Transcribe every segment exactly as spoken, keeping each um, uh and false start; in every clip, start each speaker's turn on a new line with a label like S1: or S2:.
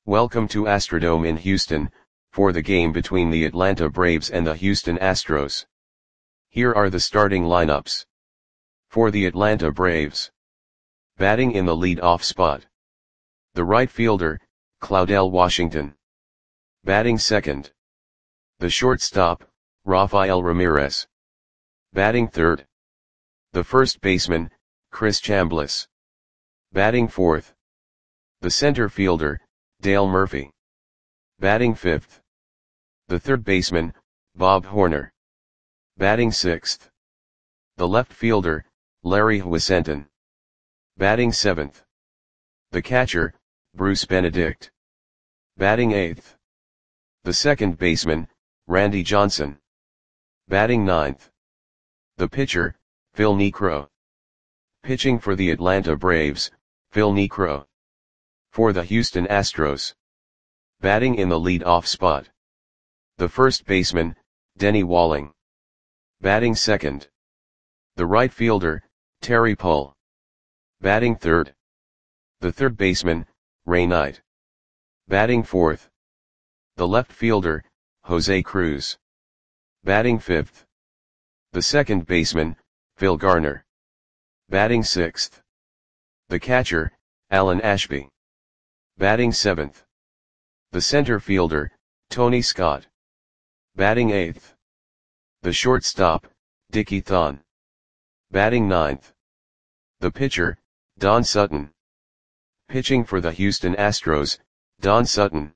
S1: Welcome to Astrodome in Houston, for the game between the Atlanta Braves and the Houston Astros. Here are the starting lineups. For the Atlanta Braves. Batting in the lead-off spot. The right fielder, Claudell Washington. Batting second. The shortstop, Rafael Ramirez. Batting third. The first baseman, Chris Chambliss. Batting fourth. The center fielder, Dale Murphy. Batting fifth. The third baseman, Bob Horner. Batting sixth. The left fielder, Larry Hwicenten. Batting seventh. The catcher, Bruce Benedict. Batting eighth. The second baseman, Randy Johnson. Batting ninth. The pitcher, Phil Niekro. Pitching for the Atlanta Braves, Phil Niekro. For the Houston Astros. Batting in the lead-off spot. The first baseman, Denny Walling. Batting second. The right fielder, Terry Pull. Batting third. The third baseman, Ray Knight. Batting fourth. The left fielder, Jose Cruz. Batting fifth. The second baseman, Phil Garner. Batting sixth. The catcher, Alan Ashby. Batting seventh. The center fielder, Tony Scott. Batting eighth. The shortstop, Dickie Thon. Batting ninth. The pitcher, Don Sutton. Pitching for the Houston Astros, Don Sutton.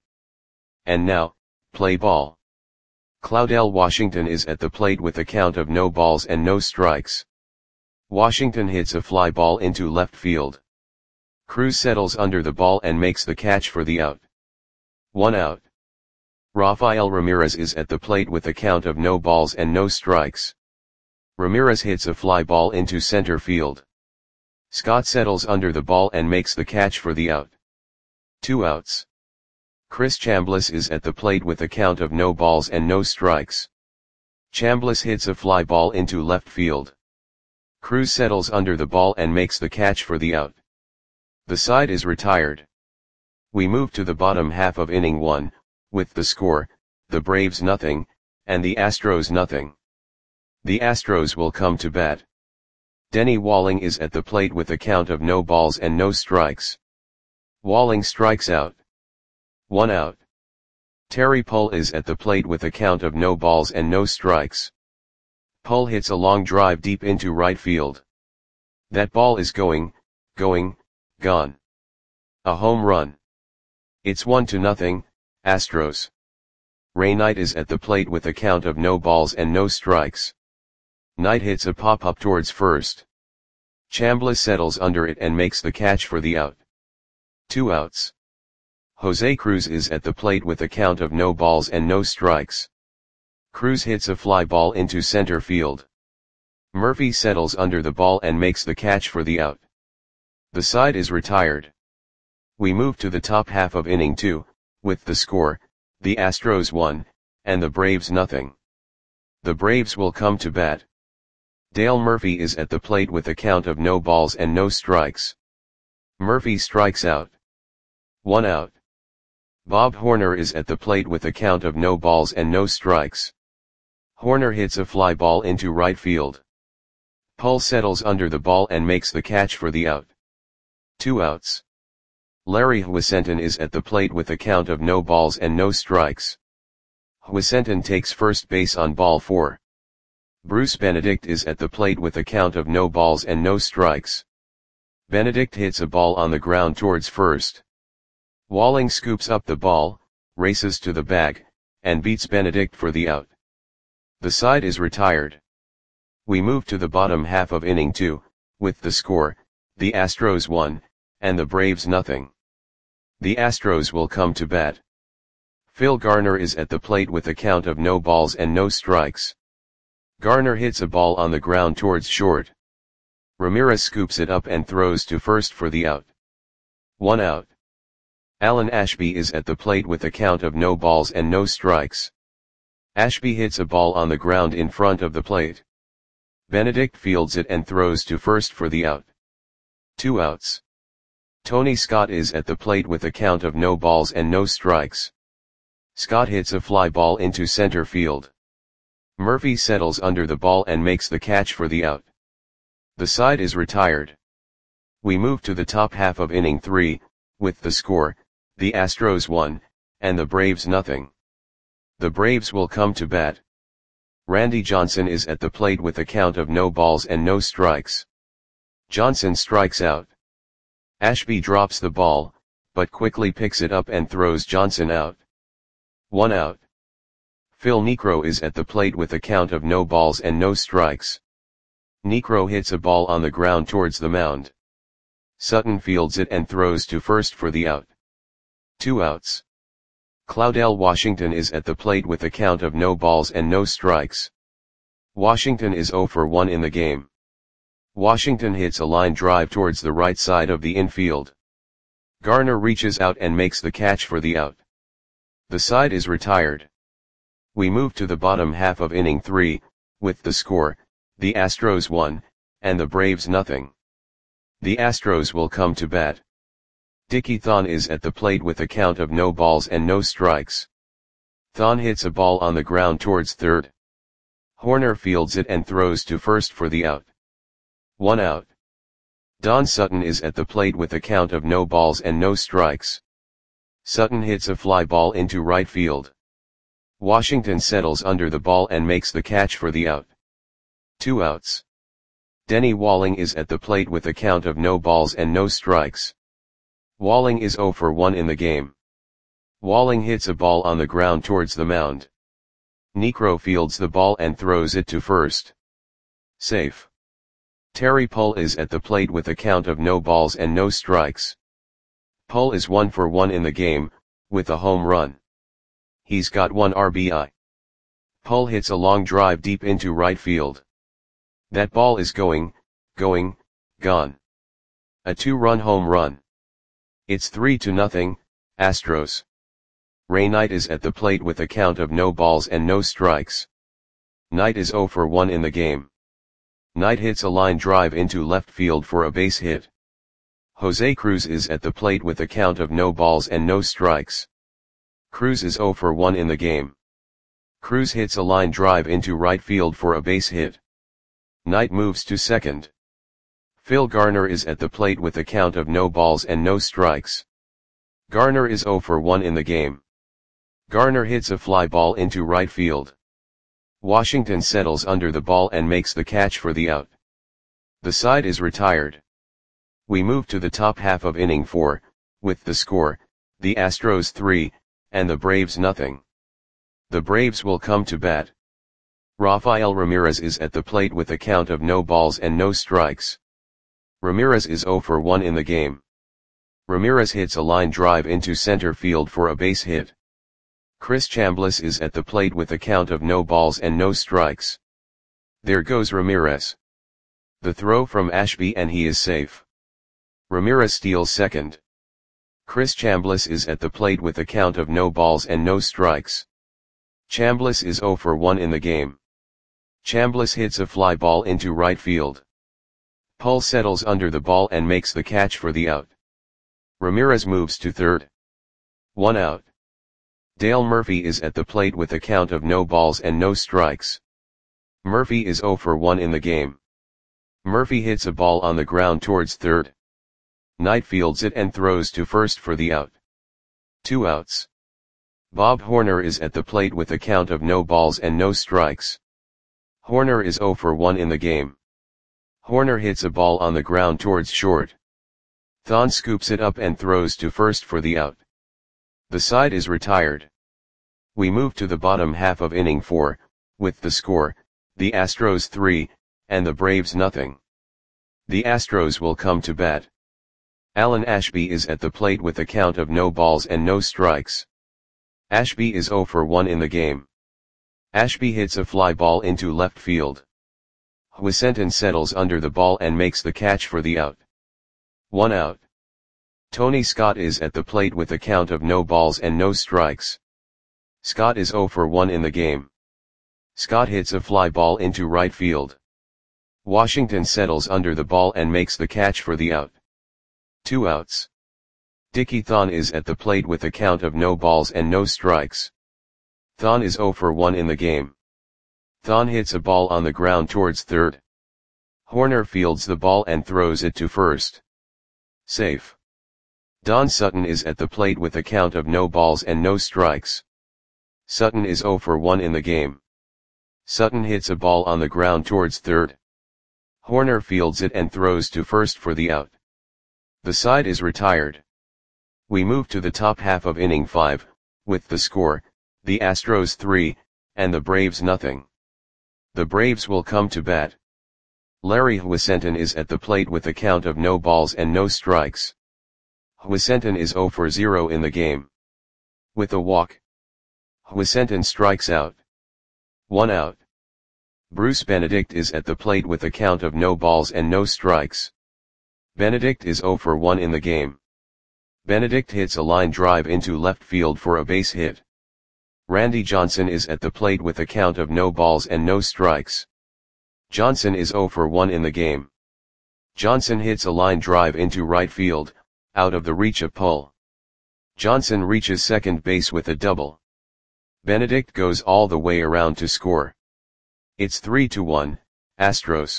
S1: And now, play ball. Claudell Washington is at the plate with a count of no balls and no strikes. Washington hits a fly ball into left field. Cruz settles under the ball and makes the catch for the out. One out. Rafael Ramirez is at the plate with a count of no balls and no strikes. Ramirez hits a fly ball into center field. Scott settles under the ball and makes the catch for the out. Two outs. Chris Chambliss is at the plate with a count of no balls and no strikes. Chambliss hits a fly ball into left field. Cruz settles under the ball and makes the catch for the out. The side is retired. We move to the bottom half of inning one, with the score, the Braves nothing, and the Astros nothing. The Astros will come to bat. Denny Walling is at the plate with a count of no balls and no strikes. Walling strikes out. One out. Terry Pull is at the plate with a count of no balls and no strikes. Pull hits a long drive deep into right field. That ball is going, going, gone. A home run. It's one to nothing, Astros. Ray Knight is at the plate with a count of no balls and no strikes. Knight hits a pop-up towards first. Chambliss settles under it and makes the catch for the out. Two outs. Jose Cruz is at the plate with a count of no balls and no strikes. Cruz hits a fly ball into center field. Murphy settles under the ball and makes the catch for the out. The side is retired. We move to the top half of inning two, with the score, the Astros one, and the Braves nothing. The Braves will come to bat. Dale Murphy is at the plate with a count of no balls and no strikes. Murphy strikes out. One out. Bob Horner is at the plate with a count of no balls and no strikes. Horner hits a fly ball into right field. Pull settles under the ball and makes the catch for the out. Two outs. Larry Hwicenten is at the plate with a count of no balls and no strikes. Hwicenten takes first base on ball four. Bruce Benedict is at the plate with a count of no balls and no strikes. Benedict hits a ball on the ground towards first. Walling scoops up the ball, races to the bag, and beats Benedict for the out. The side is retired. We move to the bottom half of inning two, with the score, the Astros one, and the Braves nothing. The Astros will come to bat. Phil Garner is at the plate with a count of no balls and no strikes. Garner hits a ball on the ground towards short. Ramirez scoops it up and throws to first for the out. One out. Alan Ashby is at the plate with a count of no balls and no strikes. Ashby hits a ball on the ground in front of the plate. Benedict fields it and throws to first for the out. Two outs. Tony Scott is at the plate with a count of no balls and no strikes. Scott hits a fly ball into center field. Murphy settles under the ball and makes the catch for the out. The side is retired. We move to the top half of inning three, with the score, the Astros one, and the Braves nothing. The Braves will come to bat. Randy Johnson is at the plate with a count of no balls and no strikes. Johnson strikes out. Ashby drops the ball, but quickly picks it up and throws Johnson out. One out. Phil Niekro is at the plate with a count of no balls and no strikes. Niekro hits a ball on the ground towards the mound. Sutton fields it and throws to first for the out. Two outs. Claudell Washington is at the plate with a count of no balls and no strikes. Washington is oh for one in the game. Washington hits a line drive towards the right side of the infield. Garner reaches out and makes the catch for the out. The side is retired. We move to the bottom half of inning three, with the score, the Astros one, and the Braves nothing. The Astros will come to bat. Dickie Thon is at the plate with a count of no balls and no strikes. Thon hits a ball on the ground towards third. Horner fields it and throws to first for the out. One out. Don Sutton is at the plate with a count of no balls and no strikes. Sutton hits a fly ball into right field. Washington settles under the ball and makes the catch for the out. Two outs. Denny Walling is at the plate with a count of no balls and no strikes. Walling is oh for one in the game. Walling hits a ball on the ground towards the mound. Niekro fields the ball and throws it to first. Safe. Terry Pull is at the plate with a count of no balls and no strikes. Pull is one for one in the game, with a home run. He's got one R B I. Pull hits a long drive deep into right field. That ball is going, going, gone. A two-run home run. It's three to nothing, Astros. Ray Knight is at the plate with a count of no balls and no strikes. Knight is oh for one in the game. Knight hits a line drive into left field for a base hit. Jose Cruz is at the plate with a count of no balls and no strikes. Cruz is oh for one in the game. Cruz hits a line drive into right field for a base hit. Knight moves to second. Phil Garner is at the plate with a count of no balls and no strikes. Garner is oh for one in the game. Garner hits a fly ball into right field. Washington settles under the ball and makes the catch for the out. The side is retired. We move to the top half of inning four, with the score, the Astros three, and the Braves nothing. The Braves will come to bat. Rafael Ramirez is at the plate with a count of no balls and no strikes. Ramirez is oh for one in the game. Ramirez hits a line drive into center field for a base hit. Chris Chambliss is at the plate with a count of no balls and no strikes. There goes Ramirez. The throw from Ashby and he is safe. Ramirez steals second. Chris Chambliss is at the plate with a count of no balls and no strikes. Chambliss is oh for one in the game. Chambliss hits a fly ball into right field. Pull settles under the ball and makes the catch for the out. Ramirez moves to third. One out. Dale Murphy is at the plate with a count of no balls and no strikes. Murphy is oh for one in the game. Murphy hits a ball on the ground towards third. Knight fields it and throws to first for the out. Two outs. Bob Horner is at the plate with a count of no balls and no strikes. Horner is oh for one in the game. Horner hits a ball on the ground towards short. Thon scoops it up and throws to first for the out. The side is retired. We move to the bottom half of inning four, with the score, the Astros three, and the Braves nothing. The Astros will come to bat. Alan Ashby is at the plate with a count of no balls and no strikes. Ashby is oh for one in the game. Ashby hits a fly ball into left field. Huizenton settles under the ball and makes the catch for the out. One out. Tony Scott is at the plate with a count of no balls and no strikes. Scott is oh for one in the game. Scott hits a fly ball into right field. Washington settles under the ball and makes the catch for the out. Two outs. Dickie Thon is at the plate with a count of no balls and no strikes. Thon is zero for one in the game. Thon hits a ball on the ground towards third. Horner fields the ball and throws it to first. Safe. Don Sutton is at the plate with a count of no balls and no strikes. Sutton is zero for one in the game. Sutton hits a ball on the ground towards third. Horner fields it and throws to first for the out. The side is retired. We move to the top half of inning five, with the score, the Astros three, and the Braves nothing. The Braves will come to bat. Larry Huizenton is at the plate with a count of no balls and no strikes. Huizenton is zero for zero in the game. With a walk, Huizenton strikes out. One out. Bruce Benedict is at the plate with a count of no balls and no strikes. Benedict is zero for one in the game. Benedict hits a line drive into left field for a base hit. Randy Johnson is at the plate with a count of no balls and no strikes. Johnson is zero for one in the game. Johnson hits a line drive into right field, out of the reach of Pull. Johnson reaches second base with a double. Benedict goes all the way around to score. It's three to one, Astros.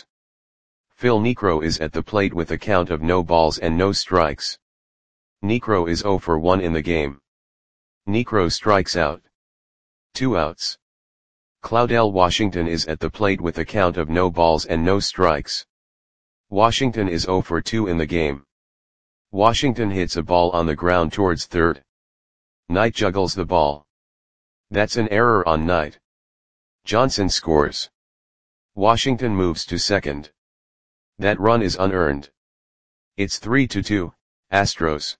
S1: Phil Niekro is at the plate with a count of no balls and no strikes. Niekro is zero for one in the game. Niekro strikes out. Two outs. Claudell Washington is at the plate with a count of no balls and no strikes. Washington is zero for two in the game. Washington hits a ball on the ground towards third. Knight juggles the ball. That's an error on Knight. Johnson scores. Washington moves to second. That run is unearned. It's three to two, Astros.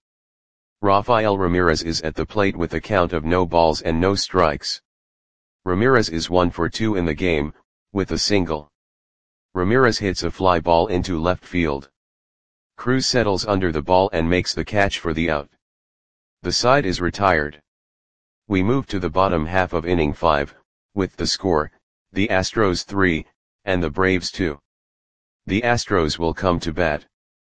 S1: Rafael Ramirez is at the plate with a count of no balls and no strikes. Ramirez is one for two in the game, with a single. Ramirez hits a fly ball into left field. Cruz settles under the ball and makes the catch for the out. The side is retired. We move to the bottom half of inning five, with the score, the Astros three, and the Braves two. The Astros will come to bat.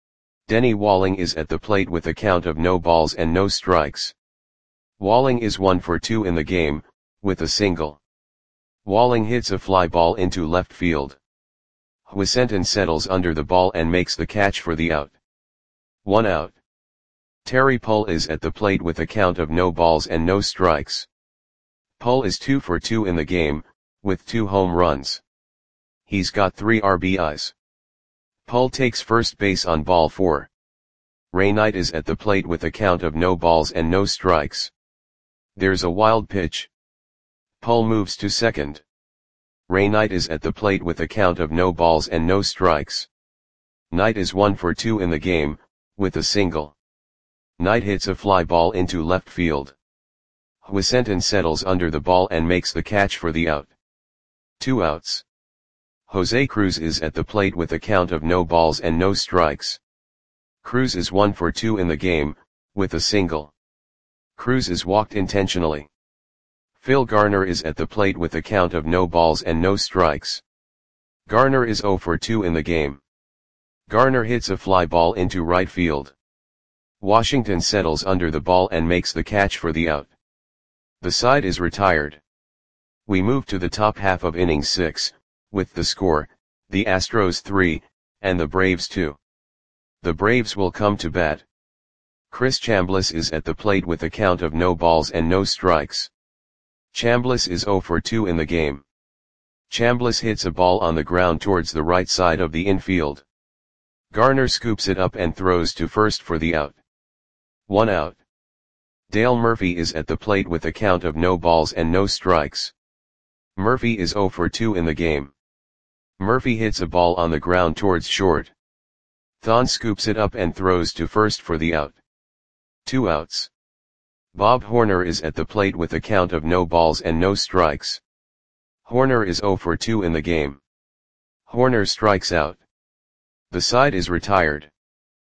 S1: Denny Walling is at the plate with a count of no balls and no strikes. Walling is one for two in the game, with a single. Walling hits a fly ball into left field. Huizenton settles under the ball and makes the catch for the out. One out. Terry Pull is at the plate with a count of no balls and no strikes. Pull is two for two in the game, with two home runs. He's got three R B Is. Pull takes first base on ball four. Ray Knight is at the plate with a count of no balls and no strikes. There's a wild pitch. Pull moves to second. Ray Knight is at the plate with a count of no balls and no strikes. Knight is one for two in the game, with a single. Knight hits a fly ball into left field. Huizenton settles under the ball and makes the catch for the out. Two outs. Jose Cruz is at the plate with a count of no balls and no strikes. Cruz is one for two in the game, with a single. Cruz is walked intentionally. Phil Garner is at the plate with a count of no balls and no strikes. Garner is zero for two in the game. Garner hits a fly ball into right field. Washington settles under the ball and makes the catch for the out. The side is retired. We move to the top half of inning six, with the score, the Astros three, and the Braves two. The Braves will come to bat. Chris Chambliss is at the plate with a count of no balls and no strikes. Chambliss is zero for two in the game. Chambliss hits a ball on the ground towards the right side of the infield. Garner scoops it up and throws to first for the out. One out. Dale Murphy is at the plate with a count of no balls and no strikes. Murphy is zero for two in the game. Murphy hits a ball on the ground towards short. Thon scoops it up and throws to first for the out. Two outs. Bob Horner is at the plate with a count of no balls and no strikes. Horner is zero for two in the game. Horner strikes out. The side is retired.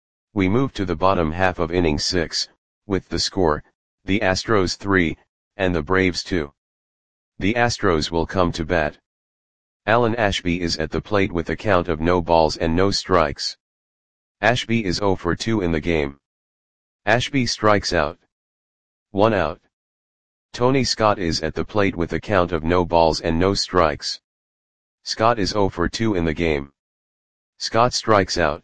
S1: We move to the bottom half of inning six, with the score, the Astros three, and the Braves two. The Astros will come to bat. Alan Ashby is at the plate with a count of no balls and no strikes. Ashby is zero for two in the game. Ashby strikes out. One out. Tony Scott is at the plate with a count of no balls and no strikes. Scott is oh for two in the game. Scott strikes out.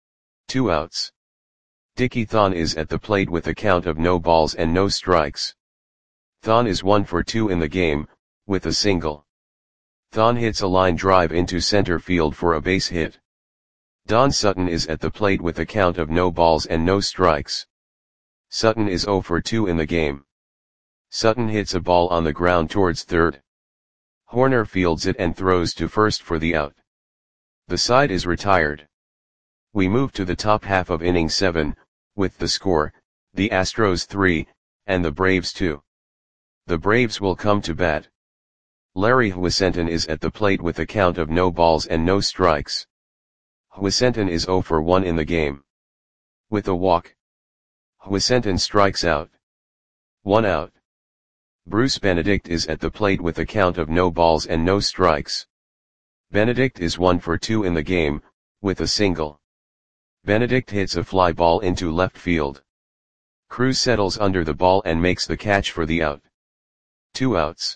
S1: Two outs. Dickie Thon is at the plate with a count of no balls and no strikes. Thon is one for two in the game, with a single. Thon hits a line drive into center field for a base hit. Don Sutton is at the plate with a count of no balls and no strikes. Sutton is oh for two in the game. Sutton hits a ball on the ground towards third. Horner fields it and throws to first for the out. The side is retired. We move to the top half of inning seven, with the score, the Astros three, and the Braves two. The Braves will come to bat. Larry Huizenton is at the plate with a count of no balls and no strikes. Huizenton is oh for one in the game. With a walk. Huizenton strikes out. One out. Bruce Benedict is at the plate with a count of no balls and no strikes. Benedict is one for two in the game, with a single. Benedict hits a fly ball into left field. Cruz settles under the ball and makes the catch for the out. Two outs.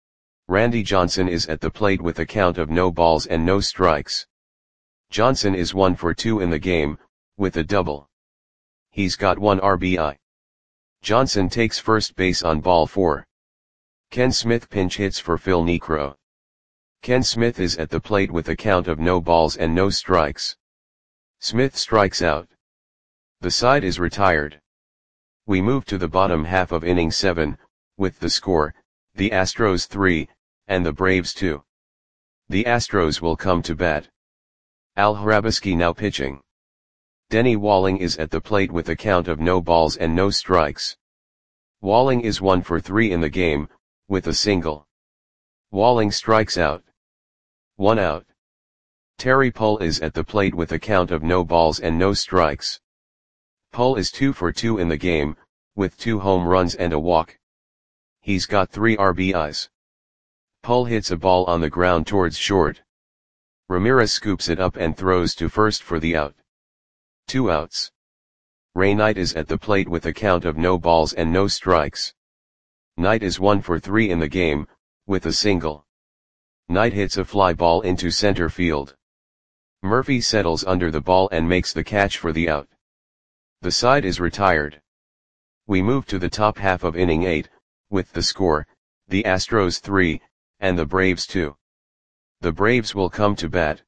S1: Randy Johnson is at the plate with a count of no balls and no strikes. Johnson is one for two in the game, with a double. He's got one R B I. Johnson takes first base on ball four. Ken Smith pinch hits for Phil Niekro. Ken Smith is at the plate with a count of no balls and no strikes. Smith strikes out. The side is retired. We move to the bottom half of inning seven, with the score, the Astros three, and the Braves two. The Astros will come to bat. Al Hrabosky now pitching. Denny Walling is at the plate with a count of no balls and no strikes. Walling is one for three in the game, with a single. Walling strikes out. One out. Terry Pull is at the plate with a count of no balls and no strikes. Pull is two for two in the game, with two home runs and a walk. He's got three R B Is. Pull hits a ball on the ground towards short. Ramirez scoops it up and throws to first for the out. Two outs. Ray Knight is at the plate with a count of no balls and no strikes. Knight is one for three in the game, with a single. Knight hits a fly ball into center field. Murphy settles under the ball and makes the catch for the out. The side is retired. We move to the top half of inning eight, with the score, the Astros three, and the Braves two. The Braves will come to bat.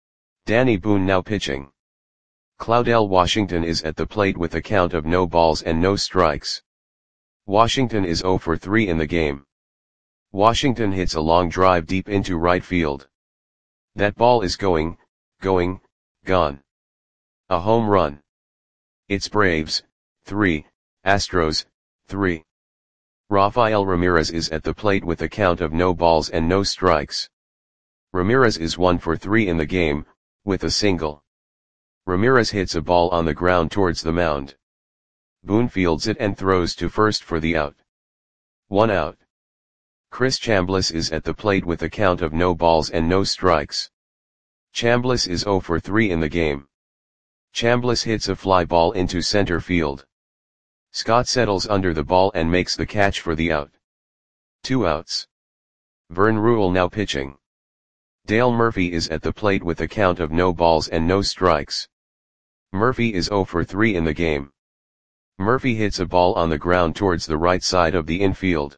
S1: Danny Boone now pitching. Claudel Washington is at the plate with a count of no balls and no strikes. Washington is oh for three in the game. Washington hits a long drive deep into right field. That ball is going, going, gone. A home run. It's Braves, three, Astros, three. Rafael Ramirez is at the plate with a count of no balls and no strikes. Ramirez is one for three in the game, with a single. Ramirez hits a ball on the ground towards the mound. Boone fields it and throws to first for the out. One out. Chris Chambliss is at the plate with a count of no balls and no strikes. Chambliss is oh for three in the game. Chambliss hits a fly ball into center field. Scott settles under the ball and makes the catch for the out. Two outs. Vern Ruhle now pitching. Dale Murphy is at the plate with a count of no balls and no strikes. Murphy is oh for three in the game. Murphy hits a ball on the ground towards the right side of the infield.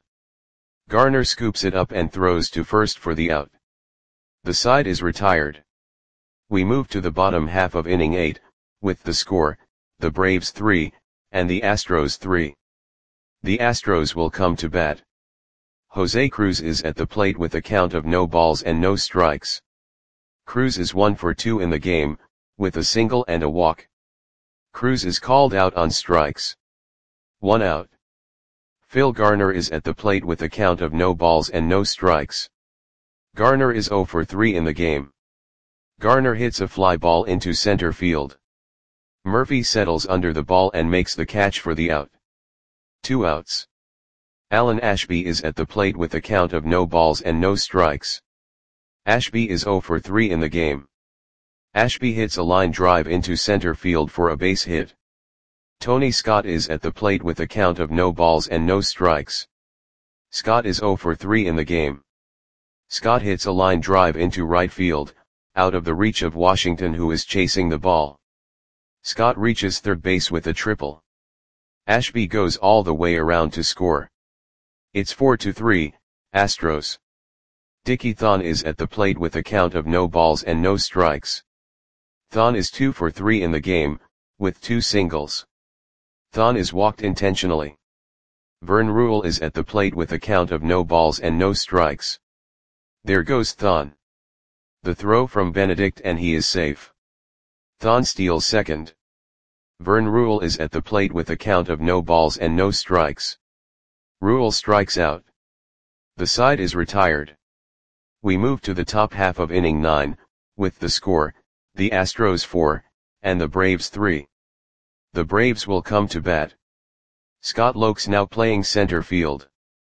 S1: Garner scoops it up and throws to first for the out. The side is retired. We move to the bottom half of inning eight, with the score, the Braves three, and the Astros three. The Astros will come to bat. Jose Cruz is at the plate with a count of no balls and no strikes. Cruz is one for two in the game, with a single and a walk. Cruz is called out on strikes. One out. Phil Garner is at the plate with a count of no balls and no strikes. Garner is oh for three in the game. Garner hits a fly ball into center field. Murphy settles under the ball and makes the catch for the out. Two outs. Alan Ashby is at the plate with a count of no balls and no strikes. Ashby is oh for three in the game. Ashby hits a line drive into center field for a base hit. Tony Scott is at the plate with a count of no balls and no strikes. Scott is zero for three in the game. Scott hits a line drive into right field, out of the reach of Washington, who is chasing the ball. Scott reaches third base with a triple. Ashby goes all the way around to score. It's four to three, Astros. Dickie Thon is at the plate with a count of no balls and no strikes. Thon is two for three in the game, with two singles. Thon is walked intentionally. Vern Rule is at the plate with a count of no balls and no strikes. There goes Thon. The throw from Benedict and he is safe. Thon steals second. Vern Rule is at the plate with a count of no balls and no strikes. Rule strikes out. The side is retired. We move to the top half of inning nine, with the score, the Astros four, and the Braves three. The Braves will come to bat. Scott Lokes now playing center field.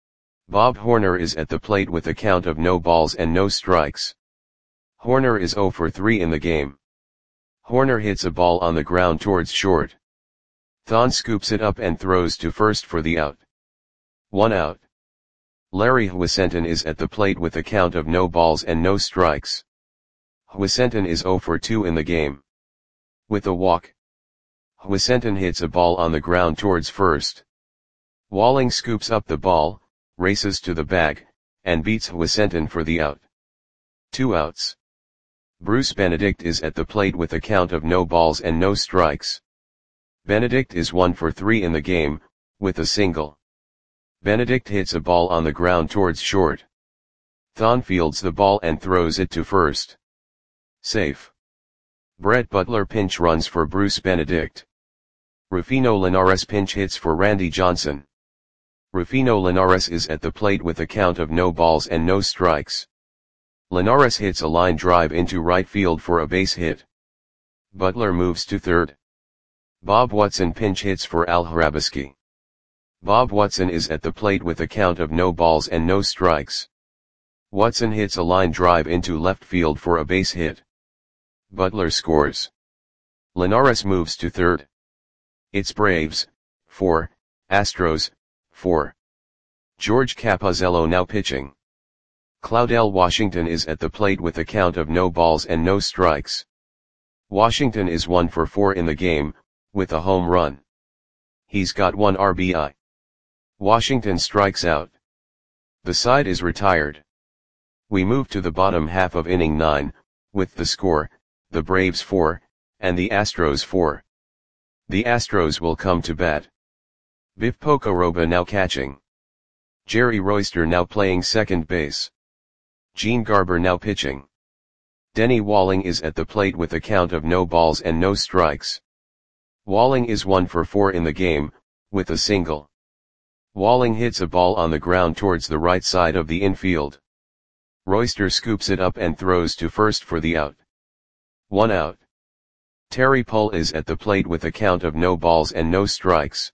S1: Bob Horner is at the plate with a count of no balls and no strikes. Horner is zero for three in the game. Horner hits a ball on the ground towards short. Thon scoops it up and throws to first for the out. One out. Larry Hwisenton is at the plate with a count of no balls and no strikes. Hwisenton is zero for two in the game. With a walk. Hwisenton hits a ball on the ground towards first. Walling scoops up the ball, races to the bag, and beats Hwisenton for the out. Two outs. Bruce Benedict is at the plate with a count of no balls and no strikes. Benedict is one for three in the game, with a single. Benedict hits a ball on the ground towards short. Thon fields the ball and throws it to first. Safe. Brett Butler pinch runs for Bruce Benedict. Rufino Linares pinch hits for Randy Johnson. Rufino Linares is at the plate with a count of no balls and no strikes. Linares hits a line drive into right field for a base hit. Butler moves to third. Bob Watson pinch hits for Al Hrabosky. Bob Watson is at the plate with a count of no balls and no strikes. Watson hits a line drive into left field for a base hit. Butler scores. Linares moves to third. It's Braves, four, Astros, four. George Capozzello now pitching. Claudel Washington is at the plate with a count of no balls and no strikes. Washington is one for four in the game, with a home run. He's got one R B I. Washington strikes out. The side is retired. We move to the bottom half of inning nine, with the score, the Braves four, and the Astros four. The Astros will come to bat. Biff Pocoroba now catching. Jerry Royster now playing second base. Gene Garber now pitching. Denny Walling is at the plate with a count of no balls and no strikes. Walling is one for four in the game, with a single. Walling hits a ball on the ground towards the right side of the infield. Royster scoops it up and throws to first for the out. One out. Terry Pull is at the plate with a count of no balls and no strikes.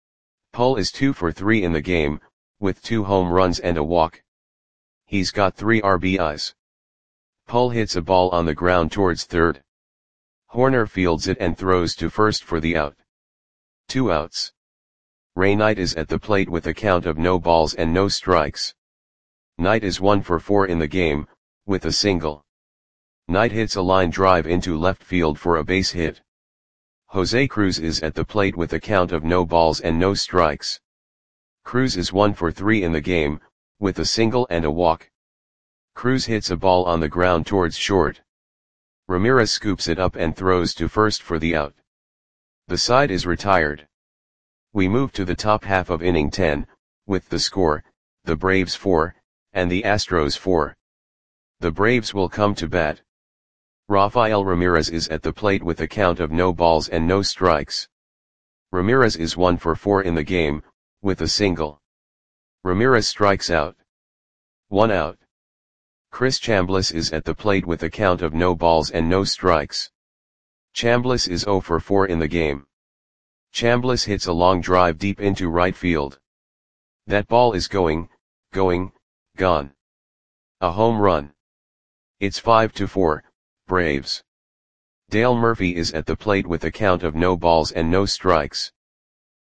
S1: Pull is two for three in the game, with two home runs and a walk. He's got three R B Is. Pull hits a ball on the ground towards third. Horner fields it and throws to first for the out. Two outs. Ray Knight is at the plate with a count of no balls and no strikes. Knight is one for four in the game, with a single. Knight hits a line drive into left field for a base hit. Jose Cruz is at the plate with a count of no balls and no strikes. Cruz is one for three in the game, with a single and a walk. Cruz hits a ball on the ground towards short. Ramirez scoops it up and throws to first for the out. The side is retired. We move to the top half of inning ten, with the score, the Braves four, and the Astros four. The Braves will come to bat. Rafael Ramirez is at the plate with a count of no balls and no strikes. Ramirez is one for four in the game, with a single. Ramirez strikes out. One out. Chris Chambliss is at the plate with a count of no balls and no strikes. Chambliss is zero for four in the game. Chambliss hits a long drive deep into right field. That ball is going, going, gone. A home run. It's five to four, Braves. Dale Murphy is at the plate with a count of no balls and no strikes.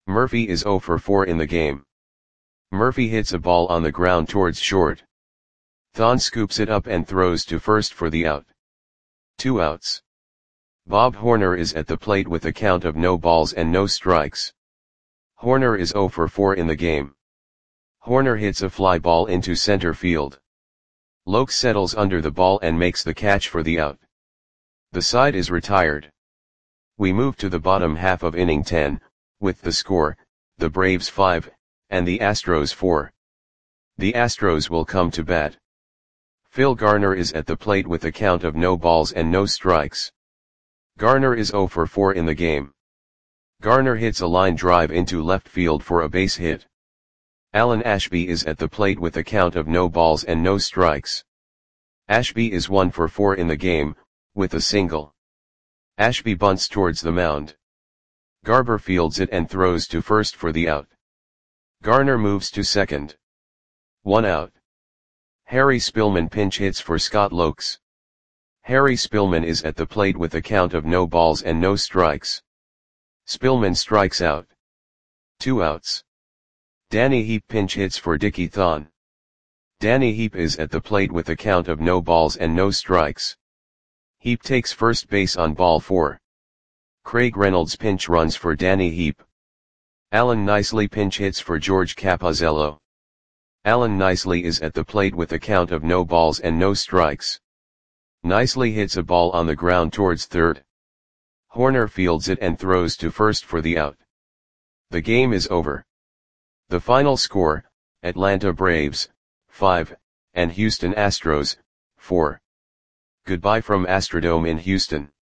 S1: Murphy is zero for four in the game. Murphy hits a ball on the ground towards short. Thon scoops it up and throws to first for the out. Two outs. Bob Horner is at the plate with a count of no balls and no strikes. Horner is zero for four in the game. Horner hits a fly ball into center field. Lokes settles under the ball and makes the catch for the out. The side is retired. We move to the bottom half of inning ten, with the score, the Braves five, and the Astros four. The Astros will come to bat. Phil Garner is at the plate with a count of no balls and no strikes. Garner is zero for four in the game. Garner hits a line drive into left field for a base hit. Alan Ashby is at the plate with a count of no balls and no strikes. Ashby is one for four in the game, with a single. Ashby bunts towards the mound. Garber fields it and throws to first for the out. Garner moves to second. One out. Harry Spillman pinch hits for Scott Lokes. Harry Spillman is at the plate with a count of no balls and no strikes. Spillman strikes out. Two outs. Danny Heap pinch hits for Dickie Thon. Danny Heap is at the plate with a count of no balls and no strikes. Heap takes first base on ball four. Craig Reynolds pinch runs for Danny Heap. Alan Nicely pinch hits for George Capozzello. Alan Nicely is at the plate with a count of no balls and no strikes. Nicely hits a ball on the ground towards third. Horner fields it and throws to first for the out. The game is over. The final score, Atlanta Braves, five, and Houston Astros, four. Goodbye from Astrodome in Houston.